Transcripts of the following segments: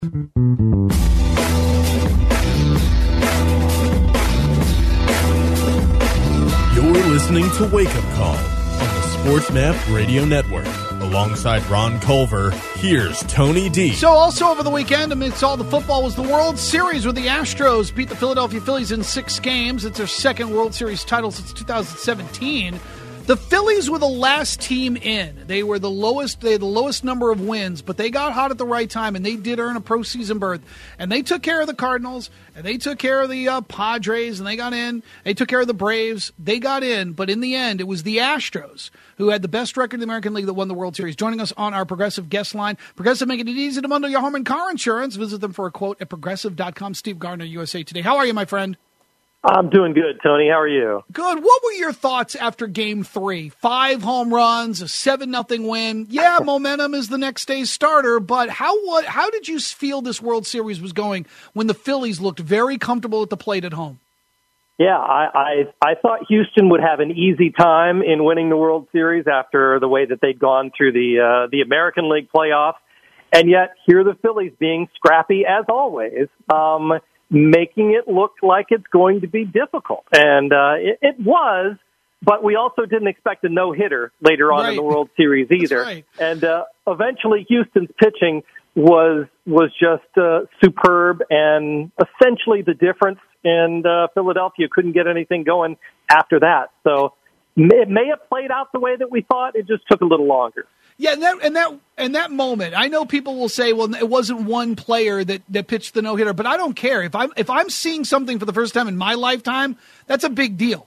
You're listening to Wake Up Call on the SportsMap Radio Network. Alongside Ron Culver, here's Tony D. So also over the weekend, amidst all the football, was the World Series where the Astros beat the Philadelphia Phillies in 6 games. It's their second World Series title since 2017. The Phillies were the last team in. They were the lowest. They had the lowest number of wins, but they got hot at the right time, and they did earn a postseason berth. And they took care of the Cardinals, and they took care of the Padres, and they got in. They took care of the Braves. They got in, but in the end, it was the Astros who had the best record in the American League that won the World Series. Joining us on our Progressive guest line, Progressive making it easy to bundle your home and car insurance. Visit them for a quote at Progressive.com. Steve Gardner, USA Today. How are you, my friend? I'm doing good, Tony. How are you? Good. What were your thoughts after Game 3? 5 home runs, a 7-0 win. Yeah, momentum is the next day's starter, but how did you feel this World Series was going when the Phillies looked very comfortable at the plate at home? Yeah, I thought Houston would have an easy time in winning the World Series after the way that they'd gone through the American League playoffs, and yet here are the Phillies being scrappy as always. Making it look like it's going to be difficult. And it was, but we also didn't expect a no-hitter later on in the World Series either. Right. And eventually Houston's pitching was just superb and essentially the difference, and Philadelphia couldn't get anything going after that. So it may have played out the way that we thought. It just took a little longer. Yeah, and that moment, I know people will say, well, it wasn't one player that pitched the no-hitter, but I don't care. If I'm seeing something for the first time in my lifetime, that's a big deal.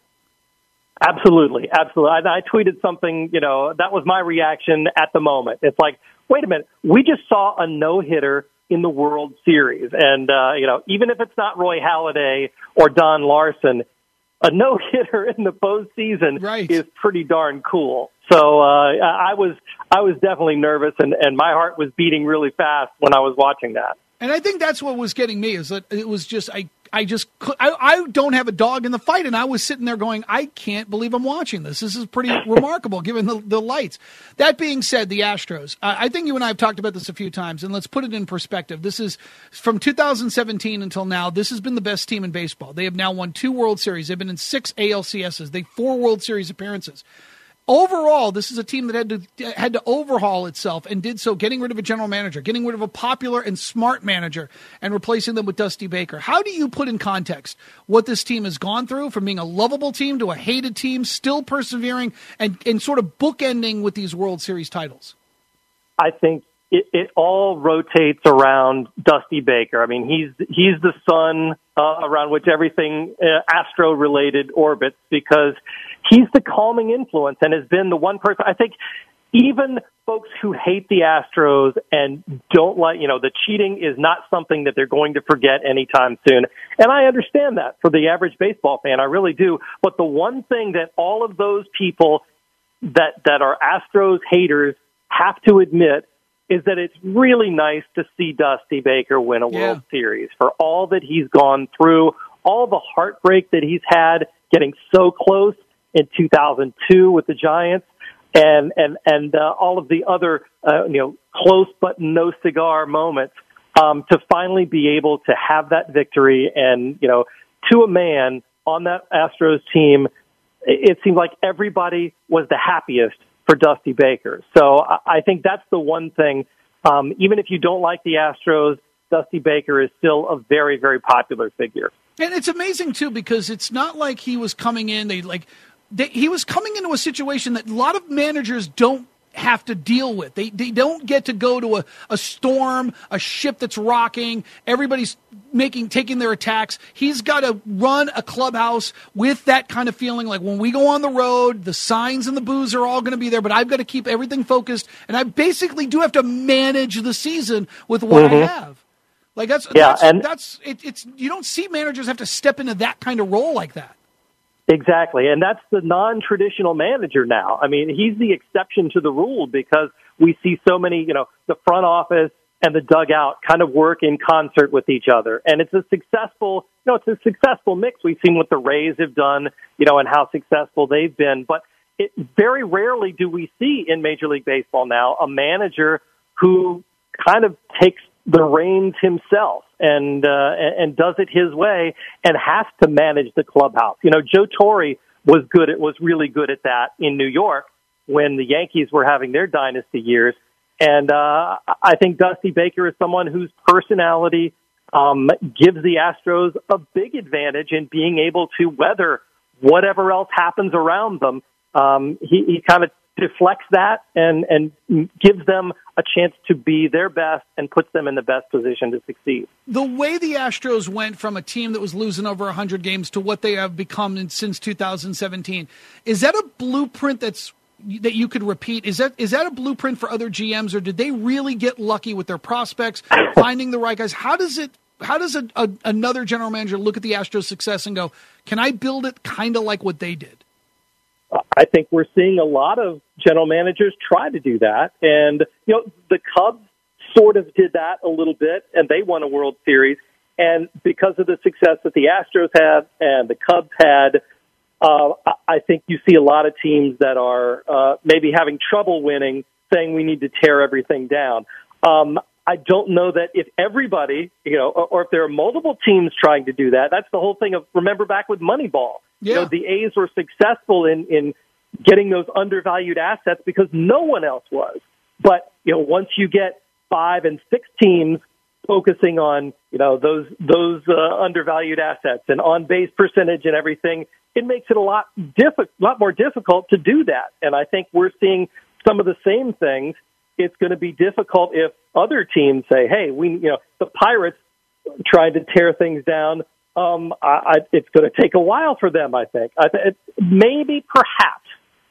Absolutely. I tweeted something, that was my reaction at the moment. It's like, wait a minute, we just saw a no-hitter in the World Series. And, even if it's not Roy Halladay or Don Larson, a no-hitter in the postseason is pretty darn cool. So I was definitely nervous, and my heart was beating really fast when I was watching that. And I think that's what was getting me, is that it was just I don't have a dog in the fight, and I was sitting there going, I can't believe I'm watching this. This is pretty remarkable given the lights. That being said, the Astros, I think you and I have talked about this a few times, and let's put it in perspective. This is from 2017 until now. This has been the best team in baseball. They have now won 2 World Series. They've been in 6 ALCSs. They've 4 World Series appearances. Overall, this is a team that had to overhaul itself and did so, getting rid of a general manager, getting rid of a popular and smart manager, and replacing them with Dusty Baker. How do you put in context what this team has gone through, from being a lovable team to a hated team, still persevering and sort of bookending with these World Series titles? I think it all rotates around Dusty Baker. I mean, he's the sun around which everything Astro-related orbits, because he's the calming influence and has been the one person. I think even folks who hate the Astros and don't like, the cheating is not something that they're going to forget anytime soon. And I understand that for the average baseball fan. I really do. But the one thing that all of those people that are Astros haters have to admit is that it's really nice to see Dusty Baker win a World Series for all that he's gone through, all the heartbreak that he's had, getting so close in 2002 with the Giants, and all of the other close but no cigar moments, to finally be able to have that victory. And to a man on that Astros team, it seemed like everybody was the happiest for Dusty Baker. So I think that's the one thing. Even if you don't like the Astros, Dusty Baker is still a very, very popular figure. And it's amazing, too, because it's not like he was coming in, he was coming into a situation that a lot of managers don't have to deal with. They don't get to go to a storm, a ship that's rocking, everybody's taking their attacks. He's got to run a clubhouse with that kind of feeling, like when we go on the road, the signs and the boos are all going to be there, but I've got to keep everything focused, and I basically do have to manage the season with what I have. Like that's you don't see managers have to step into that kind of role like that. Exactly, and that's the non-traditional manager now. I mean, he's the exception to the rule, because we see so many, the front office and the dugout kind of work in concert with each other. And it's a successful mix. We've seen what the Rays have done, and how successful they've been. But very rarely do we see in Major League Baseball now a manager who kind of takes the reins himself and does it his way and has to manage the clubhouse. You know, Joe Torre was really good at that in New York when the Yankees were having their dynasty years. And I think Dusty Baker is someone whose personality gives the Astros a big advantage in being able to weather whatever else happens around them. He kind of deflects that and gives them a chance to be their best and puts them in the best position to succeed. The way the Astros went from a team that was losing over 100 games to what they have become since 2017, is that a blueprint that you could repeat? Is that a blueprint for other GMs, or did they really get lucky with their prospects, finding the right guys? How does another general manager look at the Astros' success and go, can I build it kind of like what they did? I think we're seeing a lot of general managers try to do that. And, you know, the Cubs sort of did that a little bit, and they won a World Series. And because of the success that the Astros had and the Cubs had, I think you see a lot of teams that are maybe having trouble winning, saying we need to tear everything down. I don't know that if everybody, you know, or if there are multiple teams trying to do that. That's the whole thing of, remember back with Moneyball. Yeah. You know, the A's were successful in getting those undervalued assets because no one else was. But, you know, once you get 5 and 6 teams focusing on, you know, those undervalued assets and on base percentage and everything, it makes it a lot more difficult to do that. And I think we're seeing some of the same things. It's going to be difficult if other teams say, hey, the Pirates tried to tear things down. It's going to take a while for them, I think. Maybe, perhaps,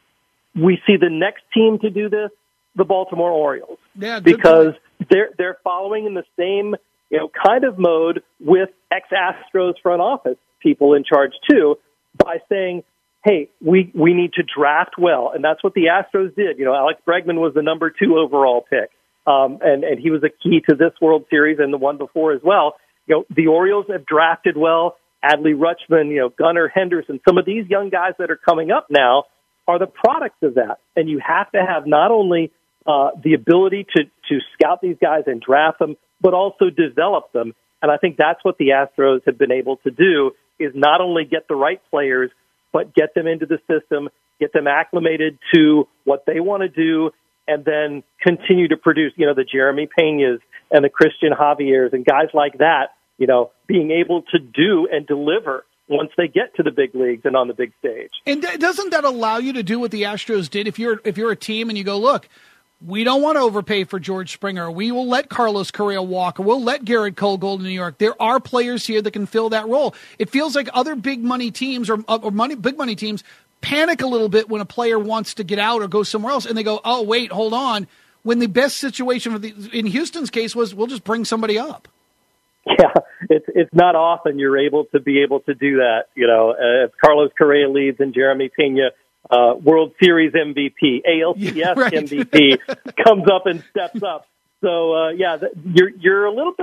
we see the next team to do this, the Baltimore Orioles. Yeah, because they're following in the same, you know, kind of mode with ex-Astros front office people in charge too, by saying, hey, we need to draft well. And that's what the Astros did. You know, Alex Bregman was the number 2 overall pick. And he was a key to this World Series and the one before as well. You know, the Orioles have drafted well. Adley Rutschman, you know, Gunnar Henderson, some of these young guys that are coming up now are the products of that. And you have to have not only the ability to scout these guys and draft them, but also develop them. And I think that's what the Astros have been able to do, is not only get the right players, but get them into the system, get them acclimated to what they want to do, and then continue to produce, you know, the Jeremy Peñas and the Christian Javiers and guys like that, you know, being able to do and deliver once they get to the big leagues and on the big stage. And doesn't that allow you to do what the Astros did? If you're a team and you go, look, we don't want to overpay for George Springer. We will let Carlos Correa walk, or we'll let Garrett Cole go to New York. There are players here that can fill that role. It feels like other big money teams or big money teams panic a little bit when a player wants to get out or go somewhere else, and they go, oh, wait, hold on. When the best situation in Houston's case was, we'll just bring somebody up. Yeah, it's not often you're able to do that. You know, if Carlos Correa leads and Jeremy Peña, World Series MVP, ALCS right. MVP, comes up and steps up. So you're a little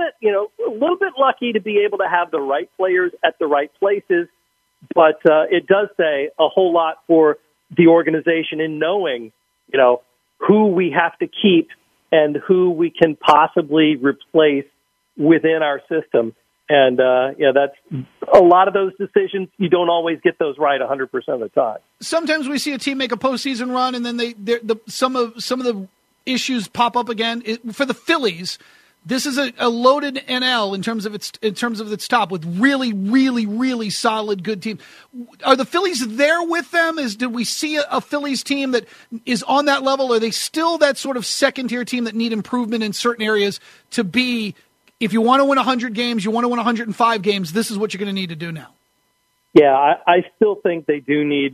bit lucky to be able to have the right players at the right places. But it does say a whole lot for the organization in knowing, you know, who we have to keep and who we can possibly replace within our system. And, that's a lot of those decisions. You don't always get those right 100% of the time. Sometimes we see a team make a postseason run, and then some of the issues pop up again. For the Phillies, this is a loaded NL in terms of its top, with really, really, really solid, good team. Are the Phillies there with them? Did we see a Phillies team that is on that level? Are they still that sort of second-tier team that need improvement in certain areas to be? If you want to win 100 games, you want to win 105 games, this is what you're going to need to do now. Yeah, I still think they do need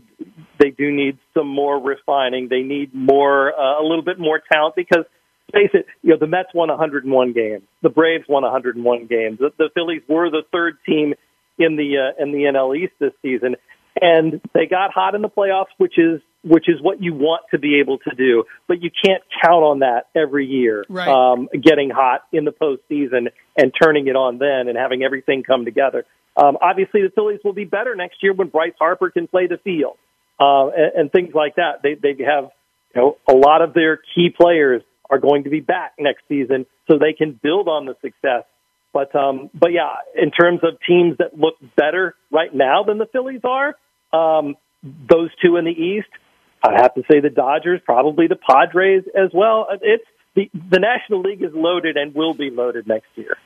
some more refining. They need more, a little bit more talent, because face it, you know, the Mets won 101 games. The Braves won 101 games. The Phillies were the third team in the NL East this season, and they got hot in the playoffs, which is what you want to be able to do. But you can't count on that every year, right. Getting hot in the postseason and turning it on then and having everything come together. Obviously, the Phillies will be better next year when Bryce Harper can play the field and things like that. They have, you know, a lot of their key players are going to be back next season so they can build on the success. But yeah, in terms of teams that look better right now than the Phillies are, those two in the East, I have to say the Dodgers, probably the Padres as well. It's the National League is loaded and will be loaded next year.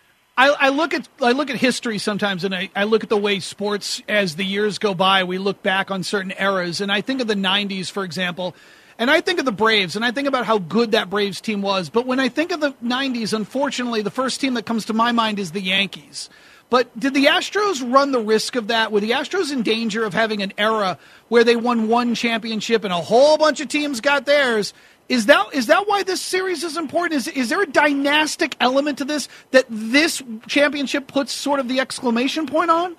I look at history sometimes, and I look at the way sports, as the years go by, we look back on certain eras, and I think of the 90s, for example, and I think of the Braves, and I think about how good that Braves team was. But when I think of the 90s, unfortunately, the first team that comes to my mind is the Yankees. But did the Astros run the risk of that? Were the Astros in danger of having an era where they won one championship and a whole bunch of teams got theirs? Is that why this series is important? Is there a dynastic element to this that this championship puts sort of the exclamation point on?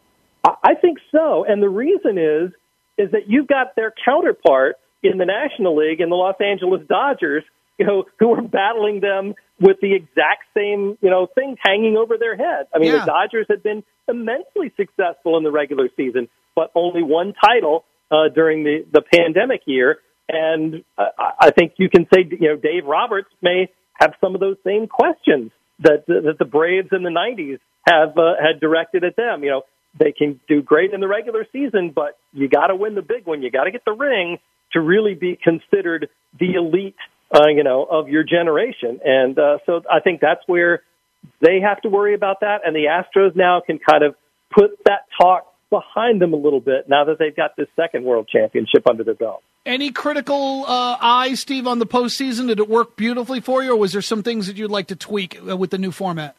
I think so. And the reason is that you've got their counterpart in the National League in the Los Angeles Dodgers, who are battling them with the exact same, things hanging over their head. I mean, The Dodgers had been immensely successful in the regular season, but only one title during the pandemic year. And I think you can say, Dave Roberts may have some of those same questions that the Braves in the 90s had directed at them. They can do great in the regular season, but you got to win the big one. You got to get the ring to really be considered the elite, of your generation. And so I think that's where they have to worry about that. And the Astros now can kind of put that talk behind them a little bit now that they've got this second world championship under their belt. Any critical eyes, Steve, on the postseason? Did it work beautifully for you, or was there some things that you'd like to tweak with the new format?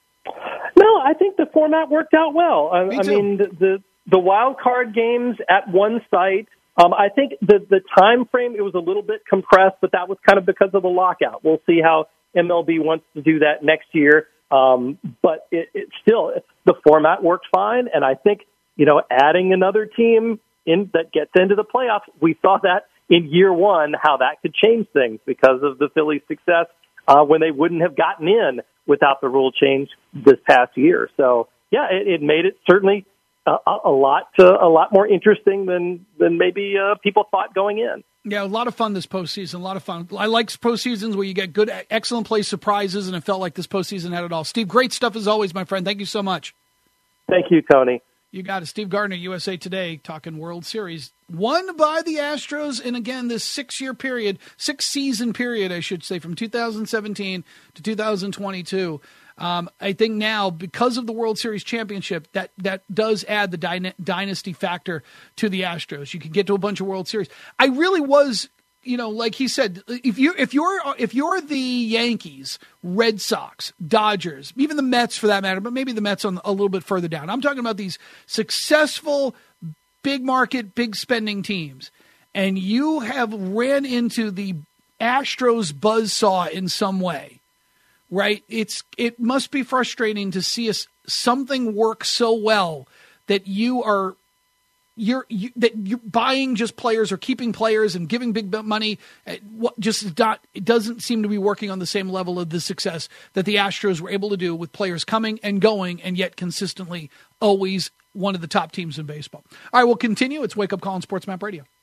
No, I think the format worked out well. I mean, the wild card games at one site, I think the time frame, it was a little bit compressed, but that was kind of because of the lockout. We'll see how MLB wants to do that next year. But it still, the format worked fine. And I think, adding another team in that gets into the playoffs, we saw that in year one, how that could change things because of the Phillies' success when they wouldn't have gotten in without the rule change this past year. So, yeah, it made it certainly a lot more interesting than maybe people thought going in. Yeah, a lot of fun this postseason, a lot of fun. I like postseasons where you get good, excellent play surprises, and it felt like this postseason had it all. Steve, great stuff as always, my friend. Thank you so much. Thank you, Tony. You got it. Steve Gardner, USA Today, talking World Series. Won by the Astros, and again, this six-season period, I should say, from 2017 to 2022. I think now, because of the World Series championship, that does add the dynasty factor to the Astros. You can get to a bunch of World Series. I really was, like he said, if you're the Yankees, Red Sox, Dodgers, even the Mets for that matter, but maybe the Mets on a little bit further down. I'm talking about these successful, big market, big spending teams, and you have ran into the Astros buzzsaw in some way. Right? It must be frustrating to see something work so well that you're buying just players or keeping players and giving big money. It doesn't seem to be working on the same level of the success that the Astros were able to do with players coming and going and yet consistently always one of the top teams in baseball. All right, we'll continue. It's Wake Up Call on Sports Map Radio.